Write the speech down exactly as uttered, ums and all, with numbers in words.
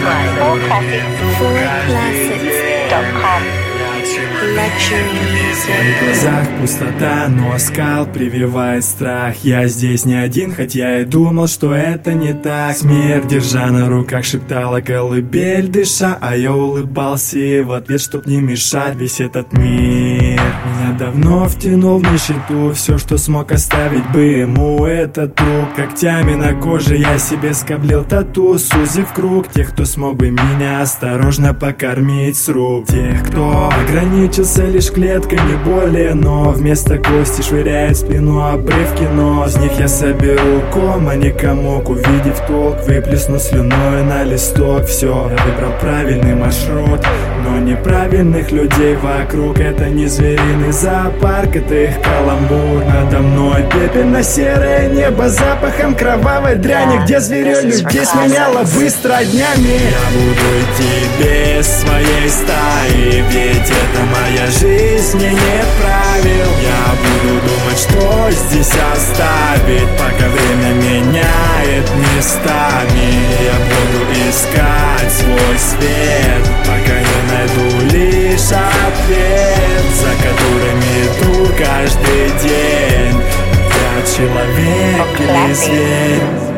four classics dot com. Luxury music. В глазах пустота, но оскал прививает страх. Я здесь не один, хотя и думал, что это не так. Смерть, держа на руках, шептала колыбель, дыша, а я улыбался ей в ответ, чтоб не мешать весь этот мир. Меня давно втянул в нищету, все, что смог оставить бы ему этот труп. Когтями на коже я себе скоблил тату, сузив круг тех, кто смог бы меня осторожно покормить с рук. Тех, кто ограничился лишь клеткой, не более, но вместо кости швыряет в спину обрывки, но с них я соберу ком, а не комок. Увидев толк, выплесну слюной на листок. Все, я выбрал правильный маршрут, но неправильных людей вокруг. Это не звериный зоопарк, это их каламбур. Надо мной пепельно-серое небо с запахом кровавой дряни, где зверье людей сменяло быстро днями. Я буду идти без своей стаи, ведь это моя жизнь, мне нет правил. Я буду думать, что здесь оставить, пока время меняет местами. Я буду искать свой свет, пока не найду лишь ответ, за которым иду каждый день. Я человек или зверь?